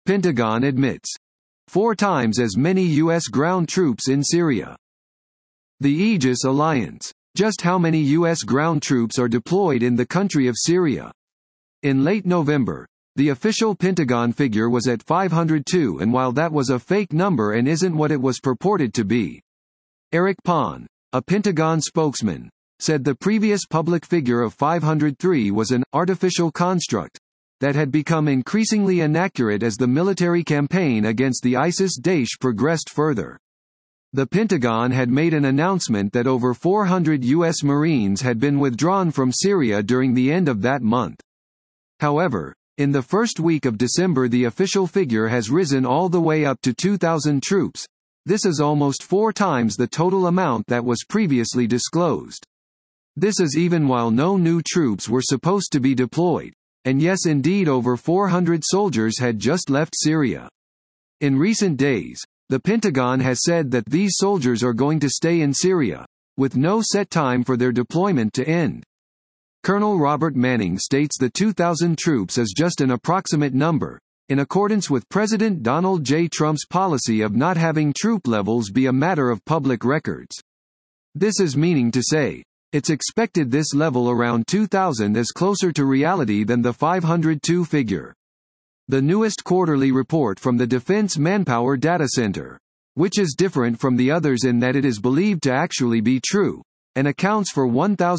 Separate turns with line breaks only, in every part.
Pentagon admits 4 times as many U.S. ground troops in Syria. The Aegis Alliance. Just how many U.S. ground troops are deployed in the country of Syria? In late November, the official Pentagon figure was at 502, and while that was a fake number and isn't what it was purported to be, Eric Pahn, a Pentagon spokesman, said the previous public figure of 503 was an artificial construct that had become increasingly inaccurate as the military campaign against the ISIS-Daesh progressed further. The Pentagon had made an announcement that over 400 U.S. Marines had been withdrawn from Syria during the end of that month. However, in the first week of December the official figure has risen all the way up to 2,000 troops. This is almost 4 times the total amount that was previously disclosed. This is even while no new troops were supposed to be deployed, and yes indeed over 400 soldiers had just left Syria. In recent days, the Pentagon has said that these soldiers are going to stay in Syria, with no set time for their deployment to end. Colonel Robert Manning states the 2,000 troops is just an approximate number, in accordance with President Donald J. Trump's policy of not having troop levels be a matter of public records. This is meaning to say, it's expected this level around 2,000 is closer to reality than the 502 figure. The newest quarterly report from the Defense Manpower Data Center, which is different from the others in that it is believed to actually be true, and accounts for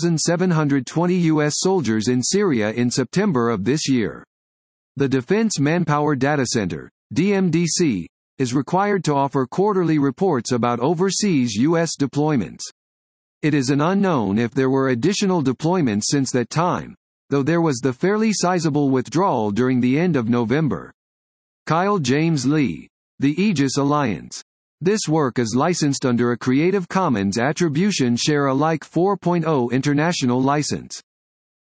1,720 U.S. soldiers in Syria in September of this year. The Defense Manpower Data Center, DMDC, is required to offer quarterly reports about overseas U.S. deployments. It is an unknown if there were additional deployments since that time, though there was the fairly sizable withdrawal during the end of November. Kyle James Lee. The Aegis Alliance. This work is licensed under a Creative Commons Attribution Share Alike 4.0 international license.